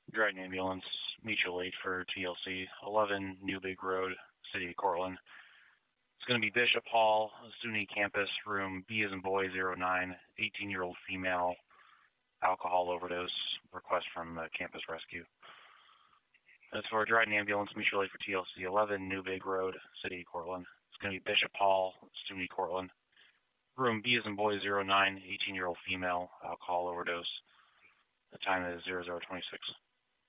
Dryden Ambulance, mutual aid for TLC, 11 New Big Road, City of Cortland. It's going to be Bishop Hall, SUNY campus, room B as in boy 09, 18-year-old female, alcohol overdose, request from the campus rescue. That's for Dryden Ambulance, mutual aid for TLC, 11 New Big Road, City of Cortland. It's going to be Bishop Hall, SUNY Cortland, room B as in boy 09, 18-year-old female, alcohol overdose. The time is 0026.